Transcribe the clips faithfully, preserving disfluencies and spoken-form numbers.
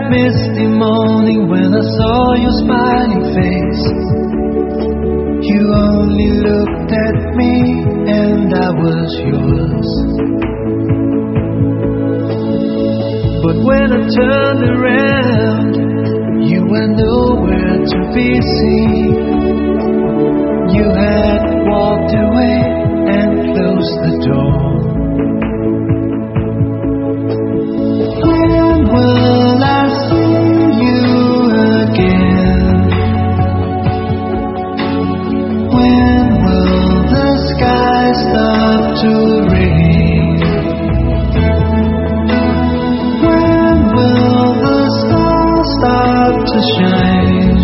misty morning when I saw your smiling face, you only looked at me and I was yours. But when I turned around, you were nowhere to be seen. You had walked away and closed the door. When will I see you again? When will the sky stop to rain? When will the stars start to shine?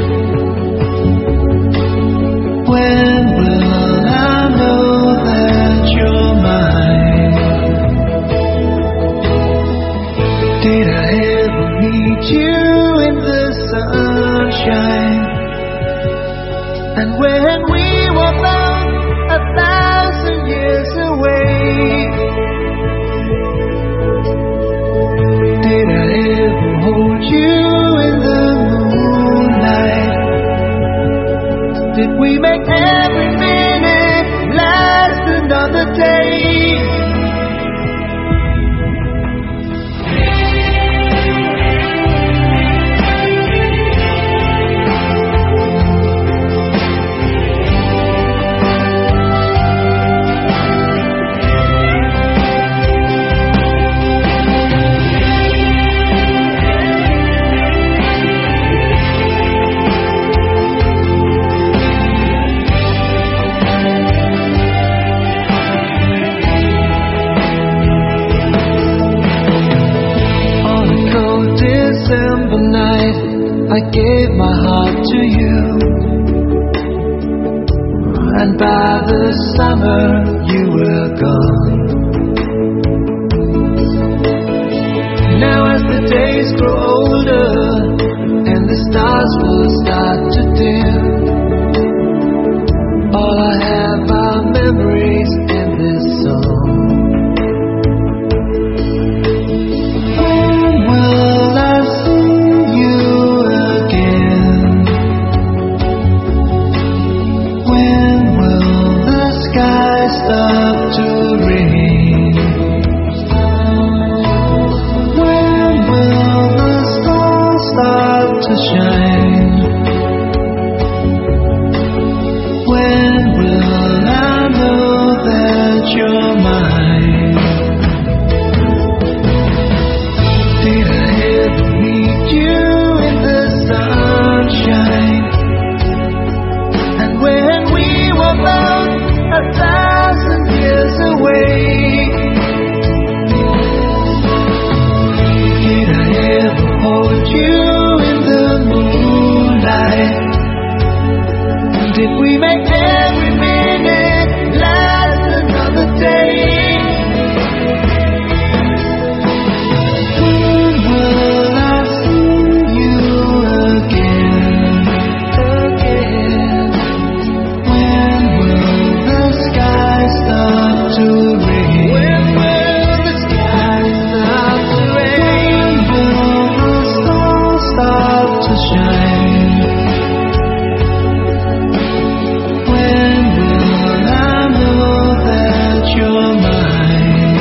When will I know that you're mine? Did I ever meet you in the sunshine? And when we were both a thousand years away, did I ever hold you in the moonlight? Did we make every minute last another day? December night, I gave my heart to you, and by the summer you were gone. Now as the days grow older and the stars will start to dim, all I have are memories in this song. Stop to rain. When will the stars start to shine? When will I know that you're mine? Did I ever meet you in the sunshine? And when we were both a thousand years away, did I ever hold you in the moonlight? Did we make every minute last another day? When will I see you again, again? When will the sky stop to rain? When will the sky stop to rain? When will the stars stop to shine? When will I know that you're mine?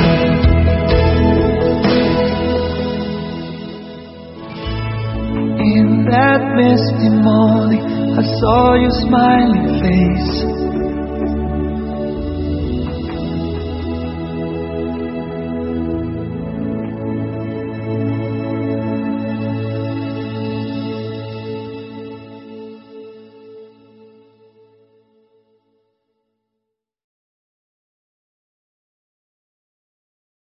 In that misty morning, I saw your smiling face.